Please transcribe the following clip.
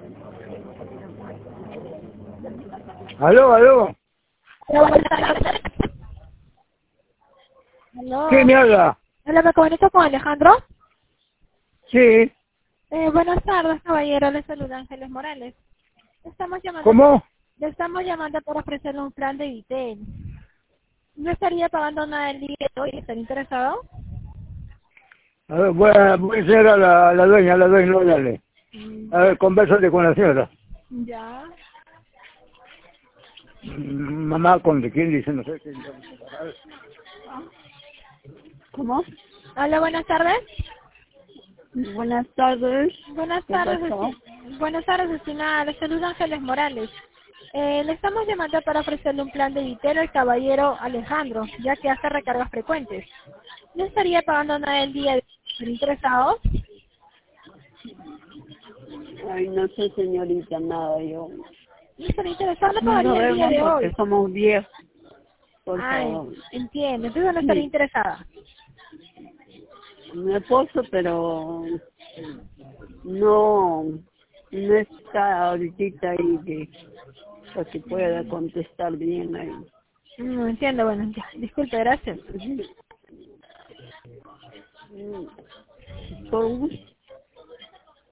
Aló, aló. Aló. ¿Quién me habla? Hola, me comunico con Alejandro. Sí. Buenas tardes, caballero. Le saluda Ángeles Morales. ¿Cómo? Le estamos llamando para ofrecerle un plan de Vitel. ¿No estaría pagando nada el día de hoy? ¿Estaría interesado? A ver, voy a enseñar a la dueña, no, dale. A ver, conversate con la señora. Ya. Mamá, ¿con de quién dice? No sé. A ver. ¿Cómo? Hola, buenas tardes. Buenas tardes. Buenas ¿Qué tardes, pasó? buenas tardes, estimada. Le saluda Ángeles Morales. Le estamos llamando para ofrecerle un plan de Vitel al caballero Alejandro, ya que hace recargas frecuentes. ¿No estaría pagando nada el día de hoy? ¿Estaría interesado? Ay, no sé, señorita, nada, yo. ¿No estaría interesado? No No lo pagaría el día vemos de porque hoy. somos viejos, por Ay, favor. entiendo. Entonces no estaría Sí, interesada. mi esposo, pero no, no está ahorita ahí para que pueda contestar bien ahí. No entiendo, bueno, ya. Disculpe, gracias. Por gusto.